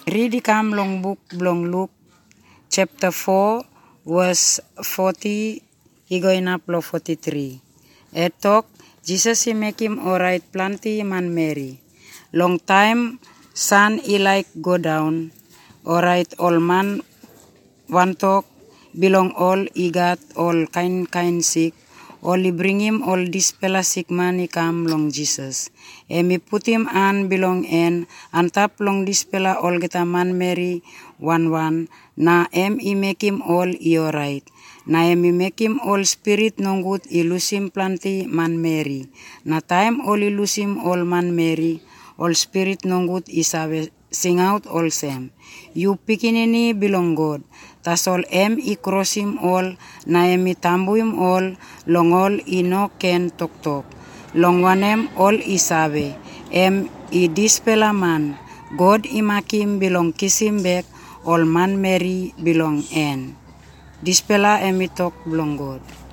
Read come long book long Luke chapter 4 verse 40 higoin up lo 43. Talk Jesus he make him alright plenty man Mary. Long time sun he like go down. Alright all man one talk belong all he got all kind sick. Only bring him all this fella sick man he come long Jesus. Me put him an belong en tap long this fella all get a man Mary one na he make him all he alright. Na he make him all spirit no good he lose him plenty man Mary. Na time all he lose him all man Mary all spirit no good he sing out all same. You pikinini belong God. Tas all he cross him all, na he tambu him all, long all he no can talk. Long one all he sabe. He dispela man. God he make him belong kiss him back, all man Mary belong en. Dispela he talk belong God.